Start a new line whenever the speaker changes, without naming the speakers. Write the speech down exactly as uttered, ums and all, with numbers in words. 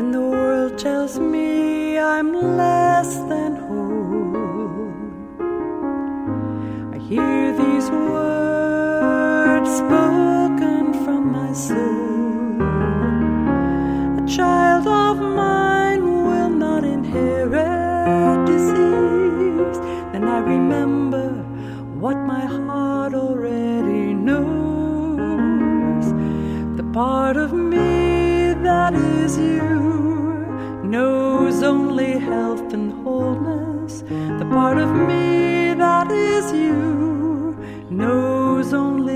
when the world tells me I'm less than whole. I hear these words spoken from my soul. A child of mine will not inherit disease. Then I remember what my heart already knows. The part of me that is you knows only health and wholeness. The part of me that is you knows only